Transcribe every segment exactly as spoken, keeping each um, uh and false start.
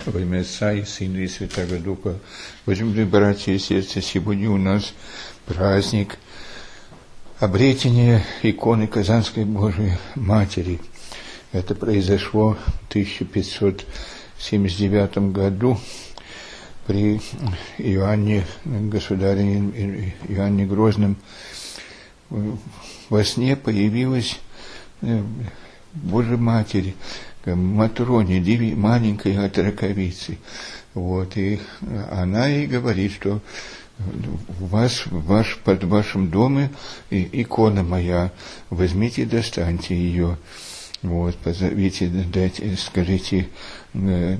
Во имя Отца и Сына и Святого Духа. Возлюбленные братья и сестры, сегодня у нас праздник обретения иконы Казанской Божией Матери. Это произошло в тысяча пятьсот семьдесят девятом году при Иоанне, государе Иоанне Грозном. Во сне появилась Божья Матери, Матроне, маленькой отроковицы. Вот, и она ей говорит, что у вас, ваш, под вашим домом икона моя, возьмите, достаньте ее. Вот, позовите, дайте, скажите э,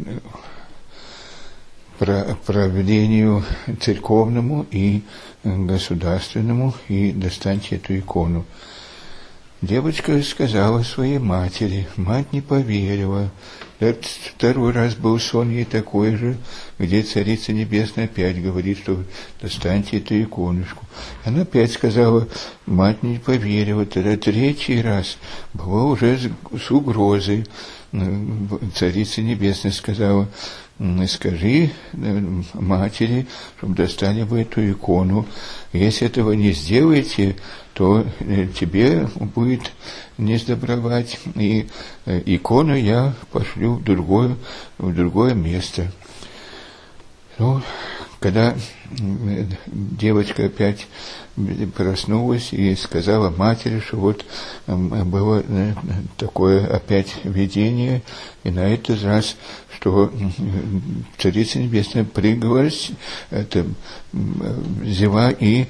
правлению церковному и государственному, и достаньте эту икону. Девочка сказала своей матери, мать не поверила. Этот второй раз был сон ей такой же, где Царица Небесная опять говорит, что достаньте эту иконушку. Она опять сказала, мать не поверила. Тогда третий раз было уже с угрозой. Царица Небесная сказала, скажи матери, чтобы достали вы эту икону. Если этого не сделаете, то тебе будет не сдобровать, и икону я пошлю в другое, в другое место. Ну, когда девочка опять проснулась и сказала матери, что вот было такое опять видение, и на этот раз, что Царица Небесная приговорилась, это взяла и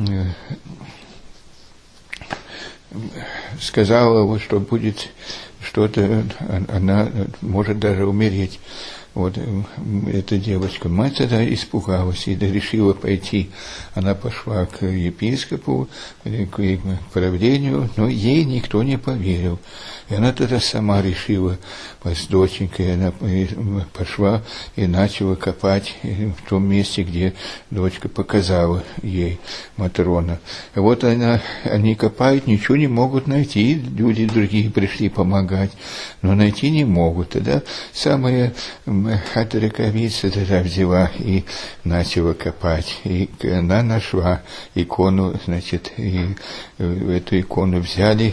сказала, вот, что будет что-то, она может даже умереть. Вот эта девочка, мать тогда испугалась и решила пойти. Она пошла к епископу, к правлению, но ей никто не поверил. И она тогда сама решила с доченькой, она пошла и начала копать в том месте, где дочка показала ей, Матрона. И вот она, они копают, ничего не могут найти, люди другие пришли помогать, но найти не могут. Тогда самая отроковица тогда взяла и начала копать. И она нашла икону, значит, и эту икону взяли,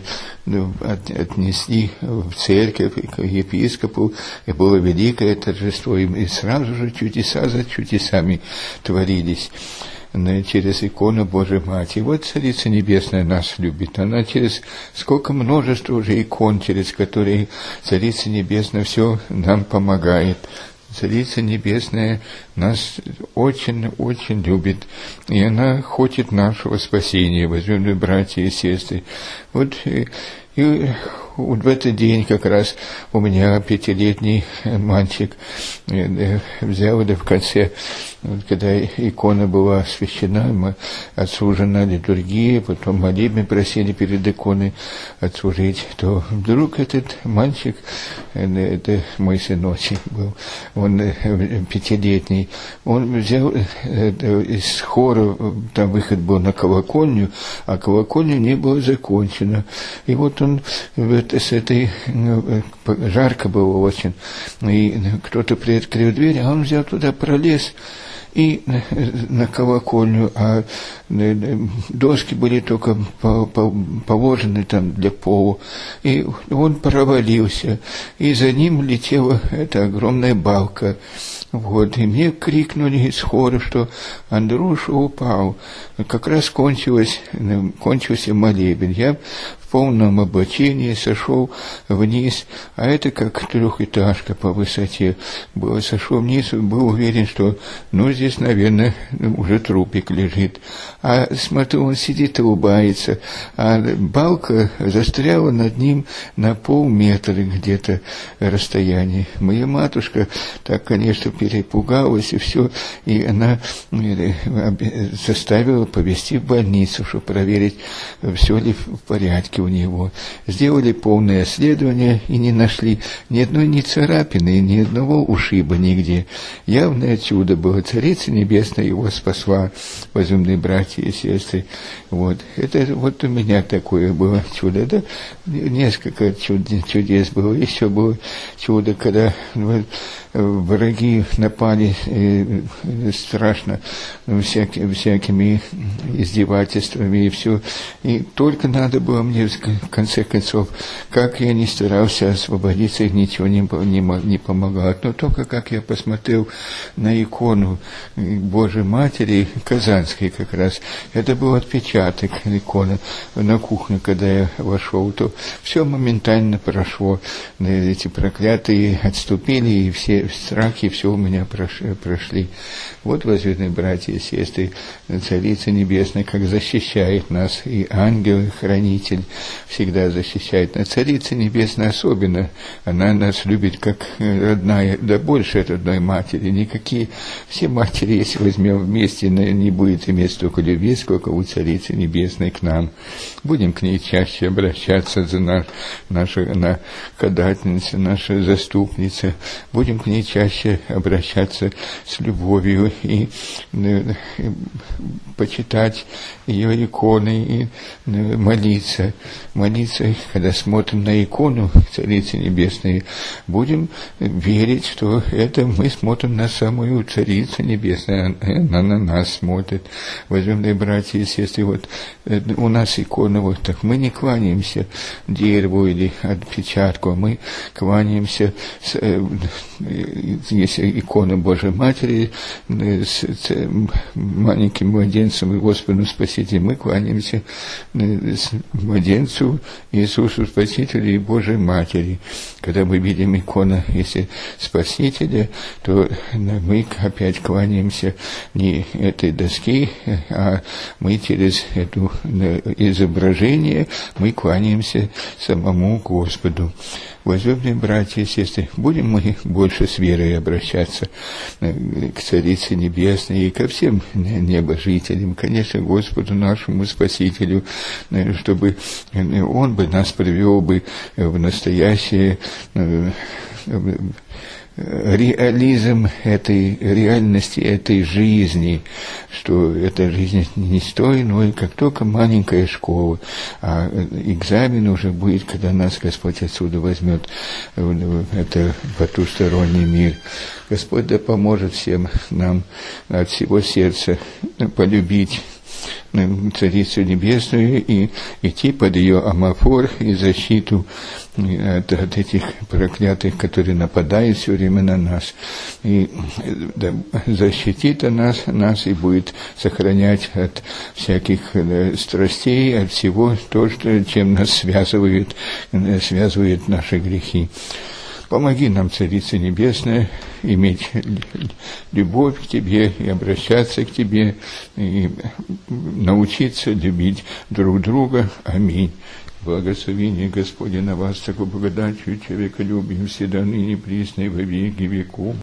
отнесли в церковь к епископу, и было великое торжество, и сразу же чудеса за чудесами творились через икону Божией Матери. Вот Царица Небесная нас любит. Она через сколько множество уже икон, через которые Царица Небесная все нам помогает. Царица Небесная нас очень-очень любит, и она хочет нашего спасения, возлюбленные братья и сестры. Вот и, и в этот день как раз у меня пятилетний мальчик взял, да в конце, когда икона была освящена, мы отслужена литургия, потом молебен просили перед иконой отслужить, то вдруг этот мальчик, это мой сыночек был, он пятилетний, он взял из хора, там выход был на колокольню, а колокольня не было закончена. И вот он с этой, жарко было очень, и кто-то приоткрыл дверь, а он взял туда, пролез, и на колокольню, а доски были только положены там для пола, и он провалился, и за ним летела эта огромная балка. Вот, и мне крикнули из хора, что Андруша упал. Как раз кончилось, кончился молебен. Я в полном облачении сошел вниз, а это как трехэтажка по высоте. Было, сошел вниз, был уверен, что, ну, здесь, наверное, уже трупик лежит. А смотрю, он сидит и улыбается, а балка застряла над ним на полметра где-то расстояние. Моя матушка так, конечно, перепугалась, и все, и она заставила повезти в больницу, чтобы проверить, все ли в порядке. обыскивание его. Сделали полное исследование и не нашли ни одной ни царапины, ни одного ушиба нигде. Явное чудо было. Царица Небесная его спасла, возлюбленные братья и сестры. Вот. Это вот у меня такое было чудо. Да? Несколько чудес было. Еще было чудо, когда враги напали э, страшно всякими, всякими издевательствами и все. И только надо было мне, в конце концов, как я ни старался освободиться, ничего не, не, не помогало. Но только как я посмотрел на икону Божьей Матери, Казанской как раз, это был отпечаток иконы на кухню, когда я вошел, то все моментально прошло. Эти проклятые отступили, и все страхи, все у меня прошли. Вот, возлюбленные братья и сестры, Царица Небесная, как защищает нас, и ангел-хранитель всегда защищает нас. Царица Небесная особенно, она нас любит как родная, да больше родной матери. Никакие, все матери, если возьмем вместе, не будет иметь столько любви, сколько у Царицы Небесной к нам. Будем к ней чаще обращаться, за наш, наша она ходатайница, наша заступница. Будем к ней чаще обращаться с любовью и, и почитать ее иконы и молиться. Молиться, когда смотрим на икону Царицы Небесной, будем верить, что это мы смотрим на самую Царицу Небесную, она на нас смотрит. Возлюбленные братья и сестры, вот у нас икона вот так, мы не кланяемся дереву или отпечатку, мы кланяемся, с, есть икона Божьей Матери с, с маленьким младенцем и Господу Спасителю, мы кланяемся с младенцу Иисусу Спасителю и Божьей Матери. Когда мы видим икону, если Спасителя, то мы опять кланяемся не этой доске, а мы через это изображение, мы кланяемся самому Господу. Возлюбленные братья и сестры, будем мы больше с верой обращаться к Царице Небесной и ко всем небожителям, конечно, Господу нашему Спасителю, чтобы Он бы нас привел бы в настоящее реализм этой реальности, этой жизни, что эта жизнь не стоит, но как только маленькая школа, а экзамен уже будет, когда нас Господь отсюда возьмет, это потусторонний мир. Господь да поможет всем нам от всего сердца полюбить Царицу Небесную и идти под ее амофор и защиту от, от этих проклятых, которые нападают все время на нас. И да, защитит нас, нас и будет сохранять от всяких да, страстей, от всего то, что, чем нас связывает, связывает наши грехи. Помоги нам, Царица Небесная, иметь любовь к Тебе и обращаться к Тебе, и научиться любить друг друга. Аминь. Благословение Господне на вас, такой благодатью человеколюбием, всегда ныне присно и во веки веков.